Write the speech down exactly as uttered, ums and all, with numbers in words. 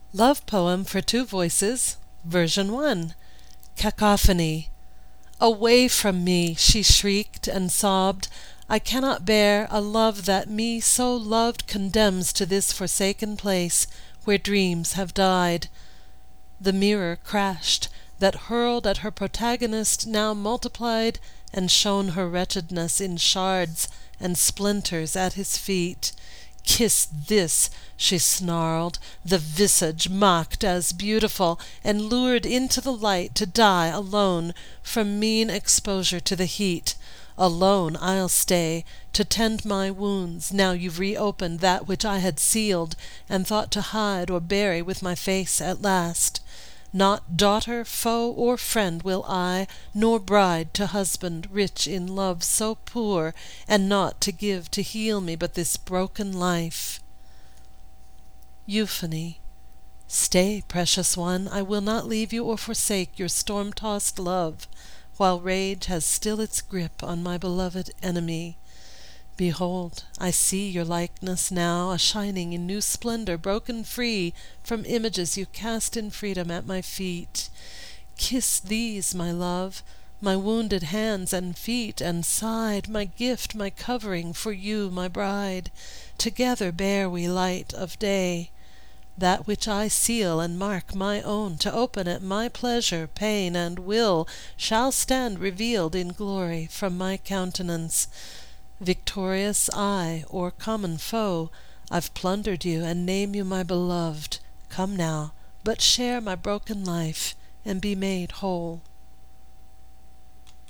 Love Poem for Two Voices, Version one. Cacophony. "Away from me!" she shrieked and sobbed. "I cannot bear a love that me so loved condemns to this forsaken place where dreams have died." The mirror crashed, that hurled at her protagonist now multiplied and shone her wretchedness in shards and splinters at his feet. "Kiss this," she snarled, the visage mocked as beautiful, and lured into the light to die alone from mean exposure to the heat. "Alone I'll stay, to tend my wounds, now you've reopened that which I had sealed and thought to hide or bury with my face at last. Not daughter, foe, or friend will I, nor bride to husband rich in love so poor, and naught to give to heal me but this broken life." Euphony. Stay, precious one, I will not leave you or forsake your storm-tossed love, while rage has still its grip on my beloved enemy. Behold, I see your likeness now, a shining in new splendor, broken free from images you cast in freedom at my feet. Kiss these, my love, my wounded hands and feet and side, my gift, my covering for you, my bride. Together bear we light of day. That which I seal and mark my own, to open at my pleasure, pain, and will, shall stand revealed in glory from my countenance. Victorious I, or common foe, I've plundered you, and name you my beloved. Come now, but share my broken life, and be made whole.